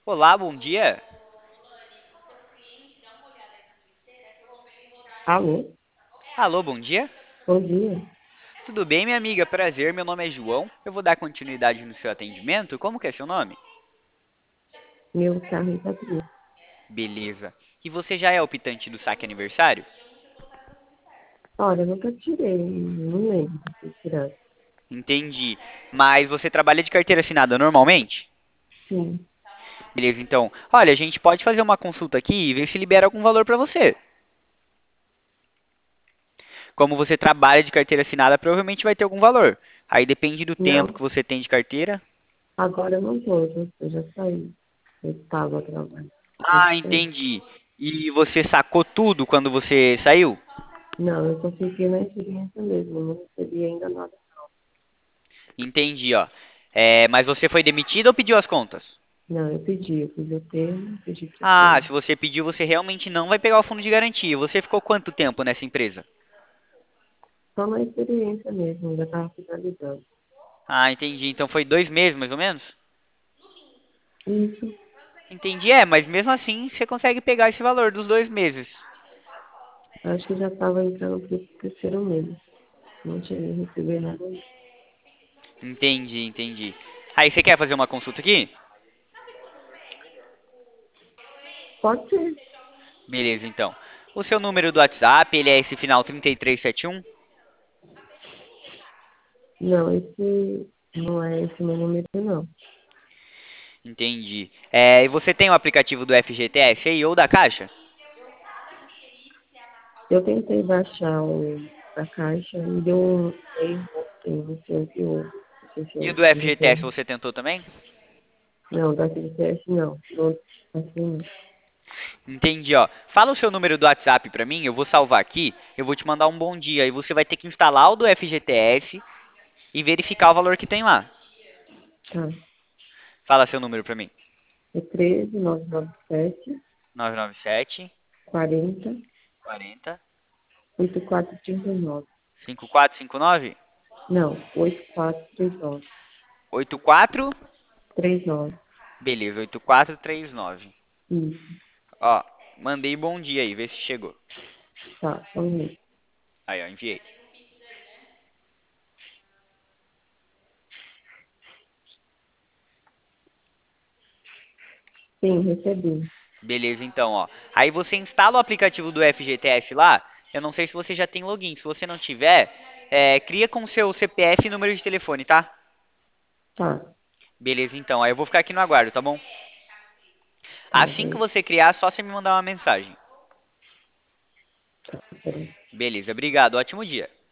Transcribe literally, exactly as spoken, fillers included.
Olá, bom dia. Alô? Alô, bom dia. Bom dia. Tudo bem, minha amiga? Prazer, meu nome é João. Eu vou dar continuidade no seu atendimento. Como que é seu nome? Meu carro está aqui. Beleza. E você já é optante do saque aniversário? Olha, eu nunca tirei, não lembro de ter tirado. Entendi. Mas você trabalha de carteira assinada normalmente? Sim. Beleza, então. Olha, a gente pode fazer uma consulta aqui e ver se libera algum valor para você. Como você trabalha de carteira assinada, provavelmente vai ter algum valor. Aí depende do tempo que Não, você tem de carteira. agora eu não vou, eu eu já saí. Eu estava trabalhando. Eu Ah, saí. entendi. E você sacou tudo quando você saiu? Não, eu só fiquei na experiência mesmo, não recebi ainda nada. Entendi, ó. É, mas você foi demitido ou pediu as contas? Não, eu pedi, eu fiz o termo, pedi para Ah, sair. se você pediu, você realmente não vai pegar o fundo de garantia. Você ficou quanto tempo nessa empresa? Só na experiência mesmo, já estava finalizando. Ah, entendi. Então foi dois meses, mais ou menos? Isso, Entendi, é, mas mesmo assim você consegue pegar esse valor dos dois meses. acho que já estava entrando para o terceiro mês. Não cheguei a receber nada. Entendi, entendi. Aí você quer fazer uma consulta aqui? Pode ser. Beleza, então. O seu número do WhatsApp, ele é esse final trinta e três setenta e um? Não, esse não é esse meu número, não. Entendi. É, e você tem o aplicativo do F G T S aí ou da Caixa? Eu tentei baixar o da caixa e deu um erro ontem, não sei o que houve. Não sei se E o eu do F G T S desenterro. você tentou também? Não, da F G S não. Não, assim, Entendi, ó. Fala o seu número do WhatsApp pra mim, eu vou salvar aqui, eu vou te mandar um bom dia e você vai ter que instalar o do F G T S e verificar o valor que tem lá. tá. Fala seu número pra mim. É treze, nove nove sete, nove nove sete, quarenta, quarenta, oitenta e quatro trinta e nove. cinquenta e quatro cinquenta e nove, Não, oitenta e quatro trinta e nove. oitenta e quatro. trinta e nove. Beleza, oitenta e quatro trinta e nove. Isso. Ó, mandei bom dia aí, vê se chegou. Tá, vamos ver. Aí, ó, enviei. Sim, recebi. Beleza, então, ó. Aí você instala o aplicativo do F G T S lá. Eu não sei se você já tem login. Se você não tiver, é, cria com seu C P F e número de telefone, tá? Tá, Beleza, então. Aí eu vou ficar aqui no aguardo, tá bom? tá, Assim que beleza. você criar, é só você me mandar uma mensagem. Tá, peraí. Beleza, obrigado. Ótimo dia.